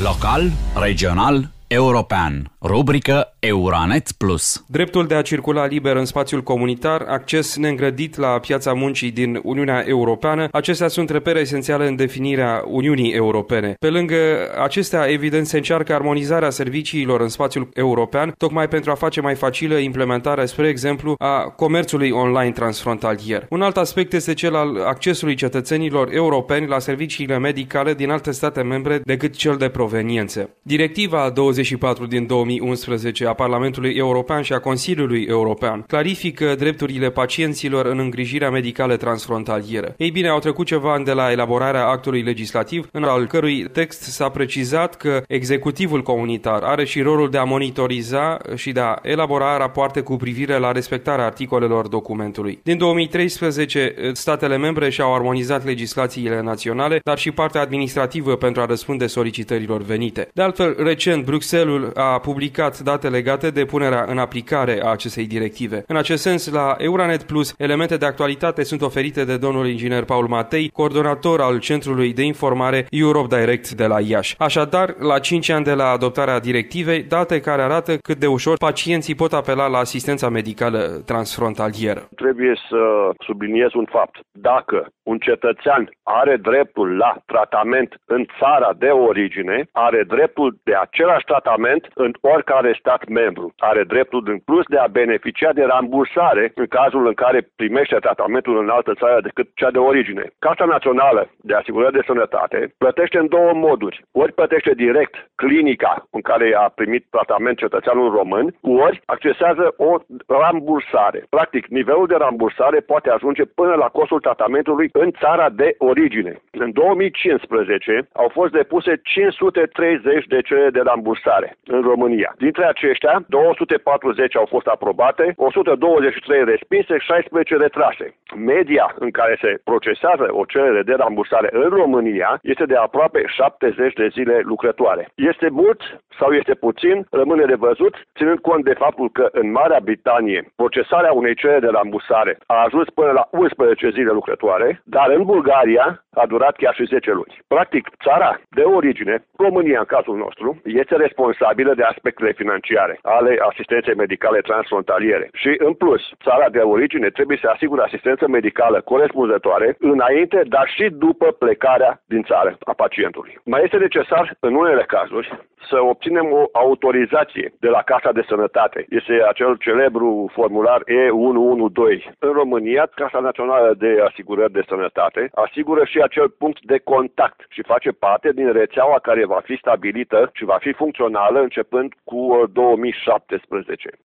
Local, regional, european. Rubrică Euranet Plus. Dreptul de a circula liber în spațiul comunitar, acces neîngrădit la piața muncii din Uniunea Europeană, acestea sunt repere esențiale în definirea Uniunii Europene. Pe lângă acestea, evident, se încearcă armonizarea serviciilor în spațiul european, tocmai pentru a face mai facilă implementarea, spre exemplu, a comerțului online transfrontalier. Un alt aspect este cel al accesului cetățenilor europeni la serviciile medicale din alte state membre decât cel de proveniență. Directiva 24 din 2011 a Parlamentului European și a Consiliului European clarifică drepturile pacienților în îngrijirea medicală transfrontalieră. Ei bine, au trecut ceva ani de la elaborarea actului legislativ, în al cărui text s-a precizat că executivul comunitar are și rolul de a monitoriza și de a elabora rapoarte cu privire la respectarea articolelor documentului. Din 2013, statele membre și-au armonizat legislațiile naționale, dar și partea administrativă pentru a răspunde solicitărilor venite. De altfel, recent, Bruxelles a publicat date legate de punerea în aplicare a acestei directive. În acest sens, la Euranet Plus, elemente de actualitate sunt oferite de domnul inginer Paul Matei, coordonator al Centrului de Informare Europe Direct de la Iași. Așadar, la 5 ani de la adoptarea directivei, date care arată cât de ușor pacienții pot apela la asistența medicală transfrontalieră. Trebuie să subliniez un fapt. Dacă un cetățean are dreptul la tratament în țara de origine, are dreptul de același tratament în oricare stat membru. Are dreptul în plus de a beneficia de rambursare în cazul în care primește tratamentul în altă țară decât cea de origine. Casa Națională de Asigurări de Sănătate plătește în două moduri. Ori plătește direct clinica în care a primit tratament cetățeanul român, ori accesează o rambursare. Practic, nivelul de rambursare poate ajunge până la costul tratamentului în țara de origine. În 2015 au fost depuse 530 de cereri de rambursare în România. Dintre aceștia, 240 au fost aprobate, 123 respinse, 16 retrase. Media în care se procesează o cerere de rambursare în România este de aproape 70 de zile lucrătoare. Este mult sau este puțin, rămâne de văzut, ținând cont de faptul că în Marea Britanie procesarea unei cereri de rambursare a ajuns până la 11 zile lucrătoare, dar în Bulgaria a durat chiar și 10 luni. Practic, țara de origine, România în cazul nostru, este responsabilă de aspectele financiare ale asistenței medicale transfrontaliere. Și în plus, țara de origine trebuie să asigure asistență medicală corespunzătoare înainte, dar și după plecarea din țară a pacientului. Mai este necesar, în unele cazuri, să obținem o autorizație de la Casa de Sănătate. Este acel celebru formular E112. În România, Casa Națională de Asigurări de Sănătate asigură și acel punct de contact și face parte din rețeaua care va fi stabilită și va fi funcțională începând cu 2017.